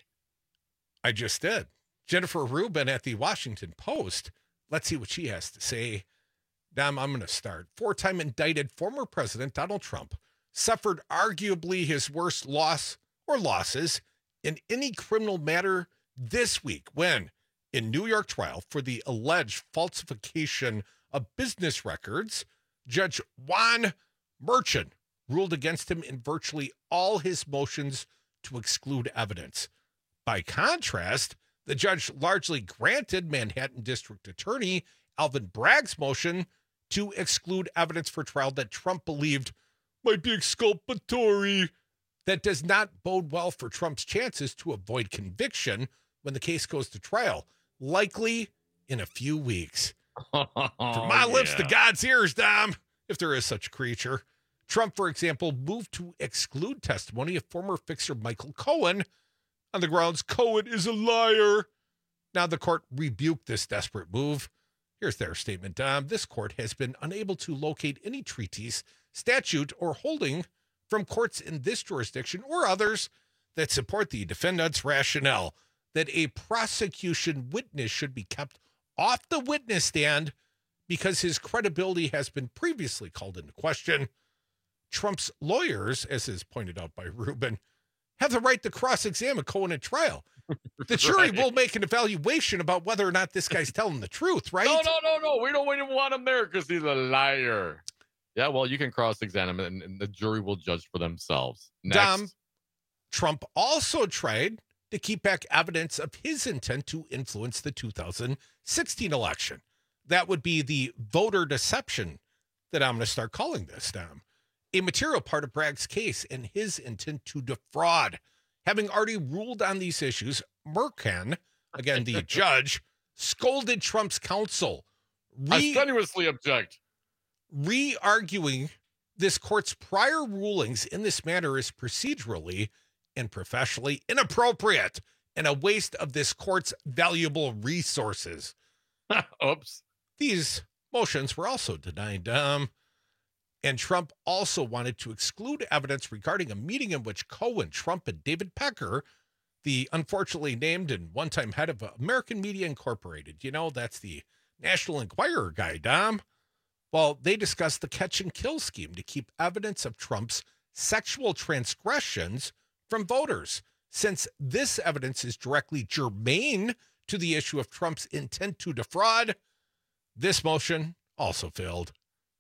I just did. Jennifer Rubin at the Washington Post. Let's see what she has to say. Dom, I'm going to start. 4-time indicted former President Donald Trump suffered arguably his worst loss or losses in any criminal matter this week when, in New York trial for the alleged falsification of business records, Judge Juan Merchan ruled against him in virtually all his motions to exclude evidence. By contrast, the judge largely granted Manhattan District Attorney Alvin Bragg's motion to exclude evidence for trial that Trump believed might be exculpatory. That does not bode well for Trump's chances to avoid conviction when the case goes to trial, likely in a few weeks. From my lips to God's ears, Dom, if there is such a creature. Trump, for example, moved to exclude testimony of former fixer Michael Cohen on the grounds Cohen is a liar. Now the court rebuked this desperate move. Here's their statement, Dom. This court has been unable to locate any treatise, statute, or holding from courts in this jurisdiction or others that support the defendant's rationale that a prosecution witness should be kept off the witness stand because his credibility has been previously called into question. Trump's lawyers, as is pointed out by Rubin, have the right to cross-examine Cohen at trial. The jury will make an evaluation about whether or not this guy's telling the truth, right? No. We don't even want him there because he's a liar. Yeah, well, you can cross-examine and the jury will judge for themselves. Next. Dom, Trump also tried to keep back evidence of his intent to influence the 2016 election. That would be the voter deception that I'm going to start calling this, Dom. A material part of Bragg's case and his intent to defraud. Having already ruled on these issues, Merchan, again, the judge, scolded Trump's counsel. I strenuously object. Re-arguing this court's prior rulings in this matter is procedurally and professionally inappropriate and a waste of this court's valuable resources. Oops. These motions were also denied. And Trump also wanted to exclude evidence regarding a meeting in which Cohen, Trump, and David Pecker, the unfortunately named and one-time head of American Media Incorporated, that's the National Enquirer guy, Dom. Well, they discussed the catch and kill scheme to keep evidence of Trump's sexual transgressions from voters. Since this evidence is directly germane to the issue of Trump's intent to defraud, this motion also failed.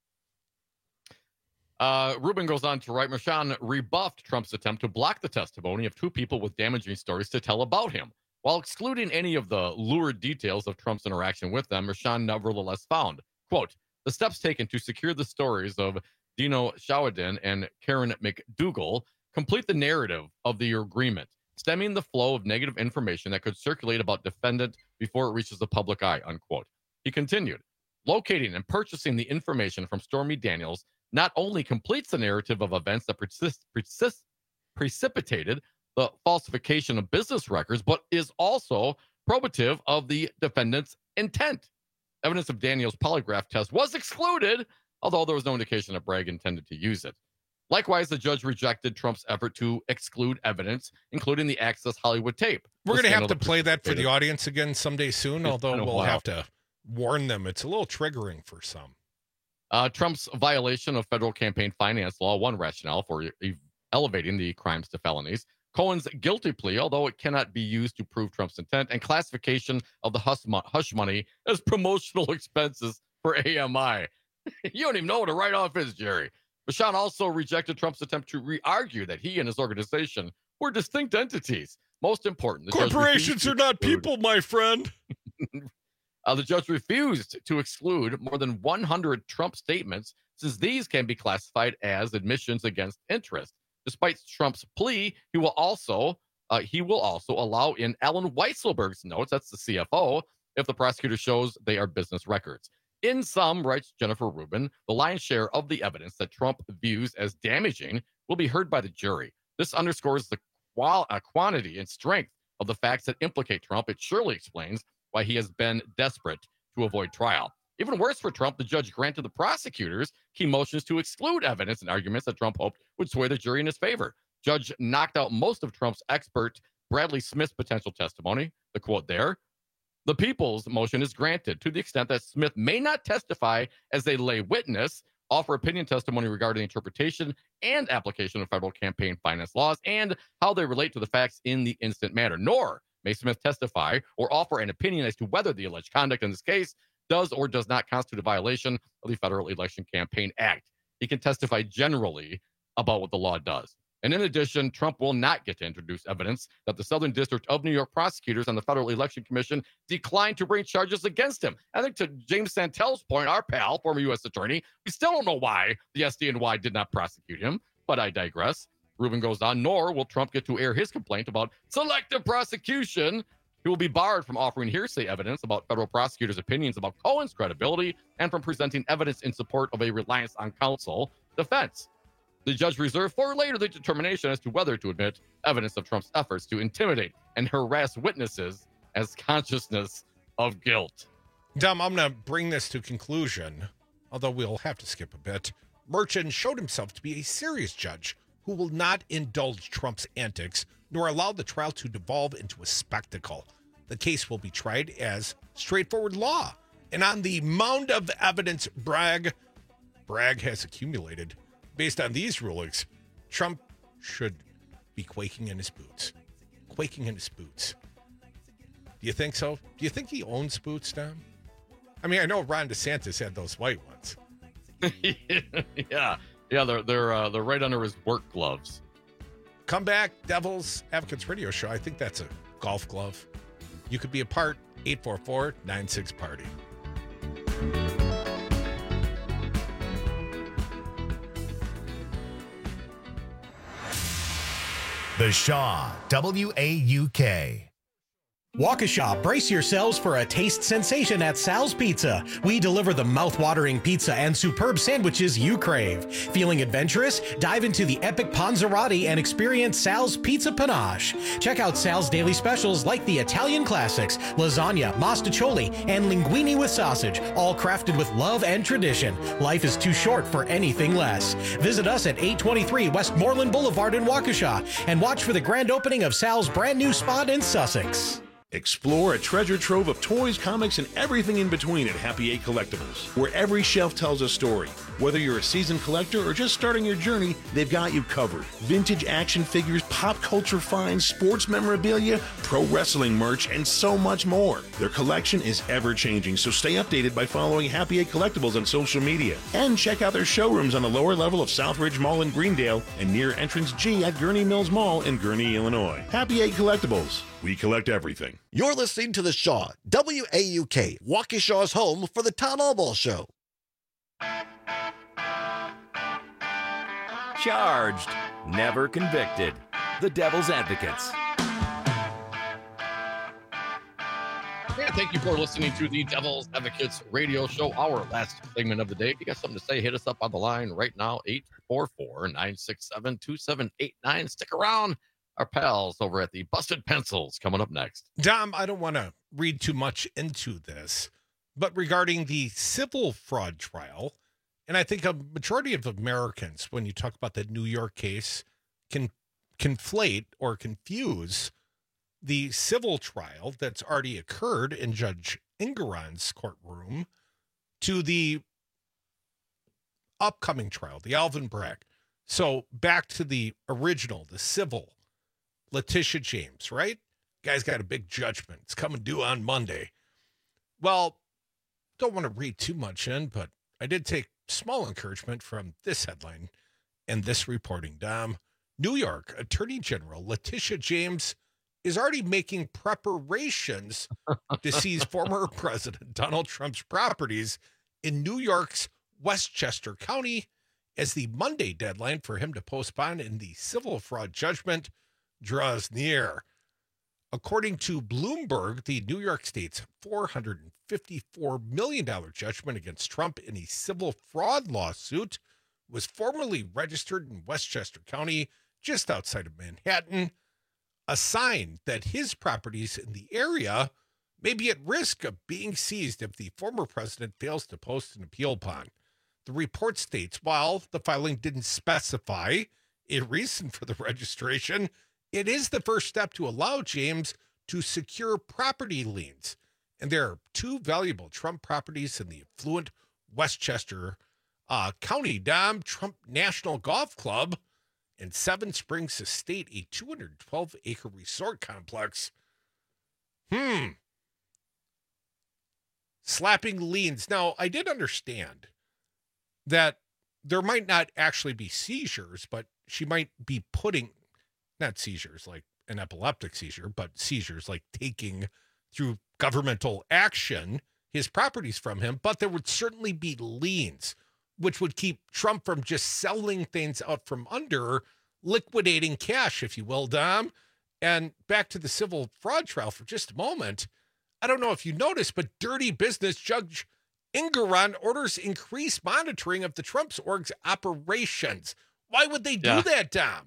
Rubin goes on to write, Merchan rebuffed Trump's attempt to block the testimony of two people with damaging stories to tell about him. While excluding any of the lurid details of Trump's interaction with them, Merchan nevertheless found, quote, the steps taken to secure the stories of Dino Shawadin and Karen McDougal complete the narrative of the agreement, stemming the flow of negative information that could circulate about defendant before it reaches the public eye, unquote. He continued, locating and purchasing the information from Stormy Daniels not only completes the narrative of events that precipitated the falsification of business records, but is also probative of the defendant's intent. Evidence of Daniels' polygraph test was excluded, although there was no indication that Bragg intended to use it. Likewise, the judge rejected Trump's effort to exclude evidence, including the Access Hollywood tape. We're going to have to play that for the audience again someday soon, although we'll have to warn them. It's a little triggering for some. Trump's violation of federal campaign finance law, one rationale for elevating the crimes to felonies. Cohen's guilty plea, although it cannot be used to prove Trump's intent, and classification of the hush money as promotional expenses for AMI. You don't even know what a write-off is, Jerry. Merchan also rejected Trump's attempt to re-argue that he and his organization were distinct entities. Most important, corporations are not people, my friend. The judge refused to exclude more than 100 Trump statements, since these can be classified as admissions against interest. Despite Trump's plea, he will also allow in Alan Weisselberg's notes, that's the CFO, if the prosecutor shows they are business records. In sum, writes Jennifer Rubin, the lion's share of the evidence that Trump views as damaging will be heard by the jury. This underscores the quantity and strength of the facts that implicate Trump. It surely explains why he has been desperate to avoid trial. Even worse for Trump, the judge granted the prosecutors key motions to exclude evidence and arguments that Trump hoped would sway the jury in his favor. Judge knocked out most of Trump's expert Bradley Smith's potential testimony. The quote there, the people's motion is granted to the extent that Smith may not testify as a lay witness, offer opinion testimony regarding the interpretation and application of federal campaign finance laws and how they relate to the facts in the instant matter, nor may Smith testify or offer an opinion as to whether the alleged conduct in this case does or does not constitute a violation of the Federal Election Campaign Act. He can testify generally about what the law does. And in addition, Trump will not get to introduce evidence that the Southern District of New York prosecutors and the Federal Election Commission declined to bring charges against him. I think to James Santel's point, our pal, former U.S. attorney, we still don't know why the SDNY did not prosecute him, but I digress. Rubin goes on, nor will Trump get to air his complaint about selective prosecution. He will be barred from offering hearsay evidence about federal prosecutors' opinions about Cohen's credibility and from presenting evidence in support of a reliance on counsel defense. The judge reserved for later the determination as to whether to admit evidence of Trump's efforts to intimidate and harass witnesses as consciousness of guilt. Dom, I'm going to bring this to conclusion, although we'll have to skip a bit. Merchan showed himself to be a serious judge who will not indulge Trump's antics nor allow the trial to devolve into a spectacle. The case will be tried as straightforward law. And on the mound of evidence Bragg has accumulated, based on these rulings, Trump should be quaking in his boots. Quaking in his boots. Do you think so? Do you think he owns boots, Dom? I mean, I know Ron DeSantis had those white ones. Yeah, they're right under his work gloves. Come back, Devil's Advocates Radio Show. I think that's a golf glove. You could be a part. 844-96-PARTY. The Shaw, WAUK. Waukesha, brace yourselves for a taste sensation at Sal's Pizza. We deliver the mouth-watering pizza and superb sandwiches you crave. Feeling adventurous? Dive into the epic Panzerotti and experience Sal's Pizza Panache. Check out Sal's daily specials like the Italian classics, lasagna, mostaccioli, and linguine with sausage, all crafted with love and tradition. Life is too short for anything less. Visit us at 823 Westmoreland Boulevard in Waukesha and watch for the grand opening of Sal's brand new spot in Sussex. Explore a treasure trove of toys, comics, and everything in between at Happy Eight Collectibles, where every shelf tells a story. Whether you're a seasoned collector or just starting your journey, they've got you covered. Vintage action figures, pop culture finds, sports memorabilia, pro wrestling merch, and so much more. Their collection is ever-changing, so stay updated by following Happy Eight Collectibles on social media. And check out their showrooms on the lower level of Southridge Mall in Greendale and near Entrance G at Gurney Mills Mall in Gurney, Illinois. Happy Eight Collectibles. We collect everything. You're listening to The Shaw, WAUK, Waukesha's home for the Town Hall Ball Show. Charged, never convicted. The Devil's Advocates. Yeah, thank you for listening to the Devil's Advocates radio show, our last segment of the day. If you got something to say, hit us up on the line right now, 844-967-2789. Stick around. Our pals over at the Busted Pencils coming up next. Dom, I don't want to read too much into this, but regarding the civil fraud trial, and I think a majority of Americans, when you talk about the New York case, can conflate or confuse the civil trial that's already occurred in Judge Engoron's courtroom to the upcoming trial, the Alvin Bragg. So back to the original, the civil. Letitia James, right? Guy's got a big judgment. It's coming due on Monday. Well, don't want to read too much in, but I did take small encouragement from this headline and this reporting, Dom. New York Attorney General Letitia James is already making preparations to seize former President Donald Trump's properties in New York's Westchester County as the Monday deadline for him to postpone in the civil fraud judgment draws near. According to Bloomberg, the New York State's $454 million judgment against Trump in a civil fraud lawsuit was formally registered in Westchester County, just outside of Manhattan, a sign that his properties in the area may be at risk of being seized if the former president fails to post an appeal upon. The report states, while the filing didn't specify a reason for the registration, it is the first step to allow James to secure property liens. And there are two valuable Trump properties in the affluent Westchester County, Dom, Trump National Golf Club and Seven Springs Estate, a 212-acre resort complex. Slapping liens. Now, I did understand that there might not actually be seizures, but she might be putting... not seizures like an epileptic seizure, but seizures like taking through governmental action his properties from him. But there would certainly be liens, which would keep Trump from just selling things out from under, liquidating cash, if you will, Dom. And back to the civil fraud trial for just a moment. I don't know if you noticed, but Dirty Business Judge Engoron orders increased monitoring of the Trump's org's operations. Why would they do that, Dom?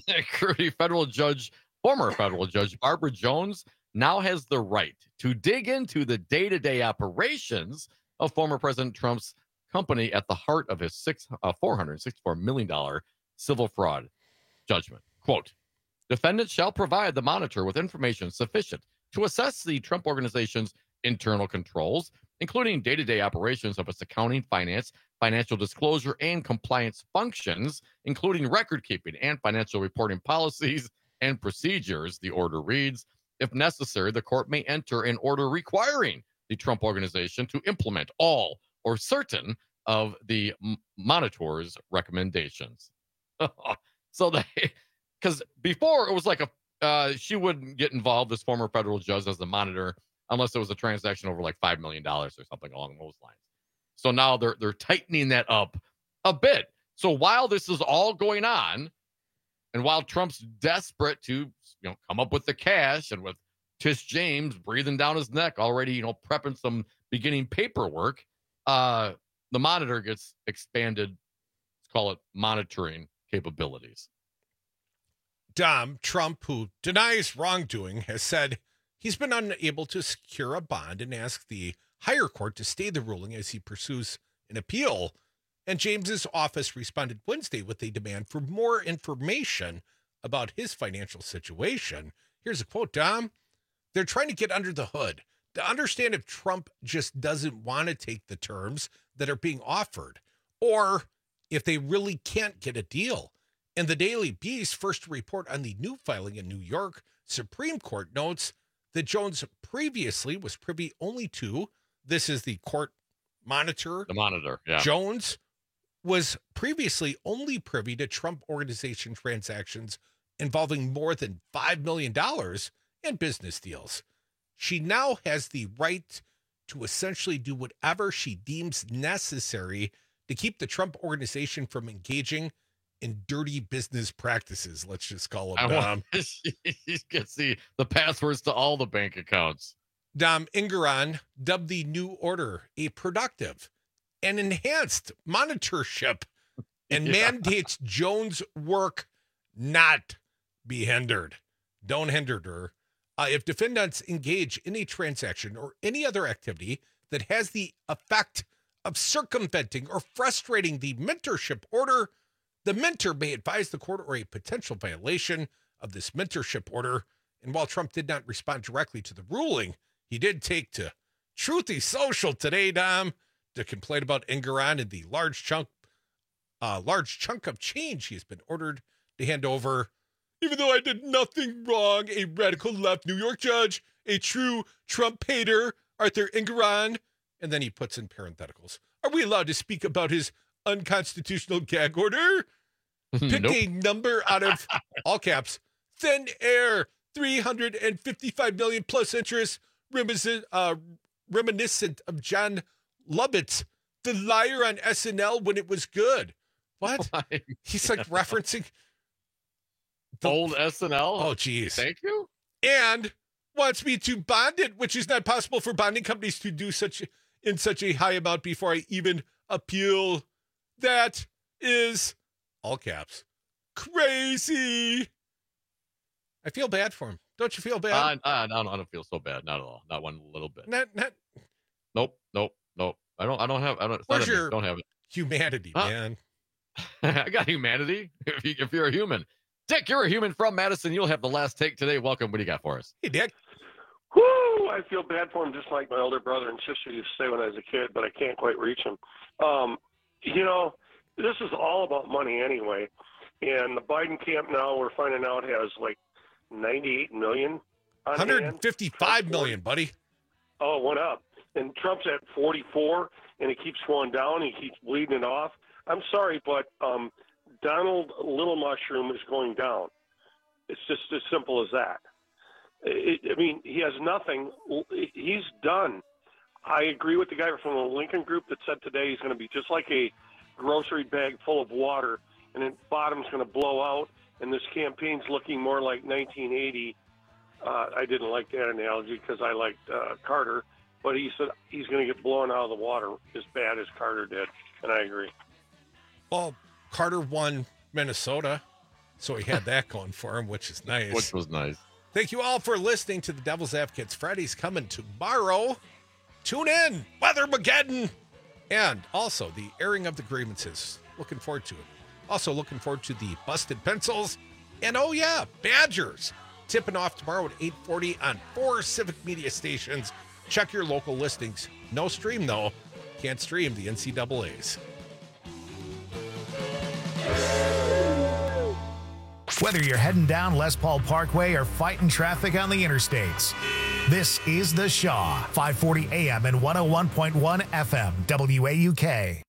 Former federal judge Barbara Jones now has the right to dig into the day-to-day operations of former President Trump's company at the heart of his $464 million civil fraud judgment. Quote, defendants shall provide the monitor with information sufficient to assess the Trump organization's internal controls, including day-to-day operations of its accounting, finance, financial disclosure, and compliance functions, including record-keeping and financial reporting policies and procedures, the order reads. If necessary, the court may enter an order requiring the Trump organization to implement all or certain of the monitor's recommendations. So because before it was like she wouldn't get involved, this former federal judge, as the monitor, unless it was a transaction over like $5 million or something along those lines. So now they're tightening that up a bit. So while this is all going on, and while Trump's desperate to come up with the cash and with Tish James breathing down his neck, already, prepping some beginning paperwork. The Monitor gets expanded, let's call it monitoring capabilities. Trump, who denies wrongdoing, has said he's been unable to secure a bond and asked the higher court to stay the ruling as he pursues an appeal. And James's office responded Wednesday with a demand for more information about his financial situation. Here's a quote, Dom. They're trying to get under the hood to understand if Trump just doesn't want to take the terms that are being offered, or if they really can't get a deal. And the Daily Beast, first to report on the new filing in New York Supreme Court, notes that Jones previously was privy only to, this is the court monitor. The Monitor, yeah. Jones was previously only privy to Trump Organization transactions involving more than $5 million in business deals. She now has the right to essentially do whatever she deems necessary to keep the Trump Organization from engaging in dirty business practices. Let's just call them. You can see the passwords to all the bank accounts. Dom Engoron dubbed the new order a productive and enhanced monitorship and mandates Jones' work not be hindered. Don't hinder her. If defendants engage in a transaction or any other activity that has the effect of circumventing or frustrating the mentorship order, the mentor may advise the court or a potential violation of this mentorship order. And while Trump did not respond directly to the ruling, he did take to Truthy Social today, Dom, to complain about Engoron and the large chunk of change he has been ordered to hand over. Even though I did nothing wrong, a radical left New York judge, a true Trump hater, Arthur Engoron. And then he puts in parentheticals. Are we allowed to speak about his unconstitutional gag order? Pick a number out of, all caps, thin air, 355 million plus interest, reminiscent of John Lovitz, the liar on SNL when it was good. What? He's like referencing old SNL. Oh, geez. Thank you. And wants me to bond it, which is not possible for bonding companies to do in such a high amount before I even appeal. That is, all caps, crazy. I feel bad for him. Don't you feel bad? I don't feel so bad. Not at all. Not one little bit. Nope. I don't have. Where's your don't have it. Humanity, man? I got humanity. If you're a human, Dick, you're a human from Madison. You'll have the last take today. Welcome. What do you got for us? Hey, Dick. Whoo! I feel bad for him, just like my older brother and sister used to say when I was a kid, but I can't quite reach him. This is all about money anyway. And the Biden camp now, we're finding out, has like 98 million on 155 million, buddy. Oh, it went up. And Trump's at 44, and it keeps going down. He keeps bleeding it off. I'm sorry, but Donald Little Mushroom is going down. It's just as simple as that. He has nothing. He's done. I agree with the guy from the Lincoln Group that said today he's going to be just like a grocery bag full of water, and then bottom's going to blow out, and this campaign's looking more like 1980. I didn't like that analogy because I liked Carter, but he said he's going to get blown out of the water as bad as Carter did, and I agree. Well, Carter won Minnesota, so he had that going for him, which is nice. Which was nice. Thank you all for listening to the Devil's Advocates. Friday's coming tomorrow. Tune in, Weathermageddon, and also the airing of the grievances. Looking forward to it. Also looking forward to the busted pencils, and oh yeah, Badgers tipping off tomorrow at 8:40 on 4 Civic Media stations. Check your local listings. No stream though. Can't stream the NCAAs. Whether you're heading down Les Paul Parkway or fighting traffic on the interstates, this is The Shaw, 540 AM and 101.1 FM, WAUK.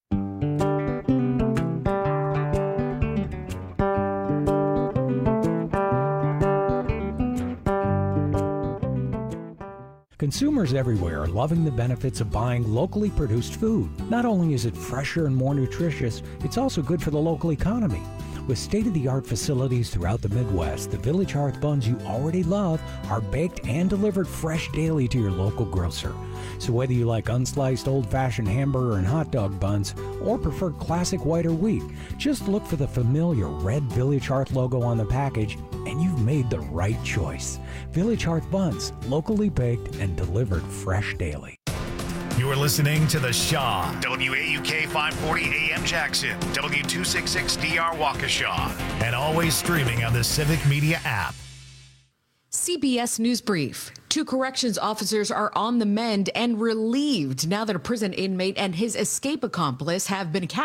Consumers everywhere are loving the benefits of buying locally produced food. Not only is it fresher and more nutritious, it's also good for the local economy. With state-of-the-art facilities throughout the Midwest, the Village Hearth buns you already love are baked and delivered fresh daily to your local grocer. So whether you like unsliced old-fashioned hamburger and hot dog buns or prefer classic white or wheat, just look for the familiar red Village Hearth logo on the package and you've made the right choice. Village Hearth buns, locally baked and delivered fresh daily. You are listening to The Shaw, WAUK 540 AM Jackson, W266DR Waukesha, and always streaming on the Civic Media app. CBS News Brief. 2 corrections officers are on the mend and relieved now that a prison inmate and his escape accomplice have been captured.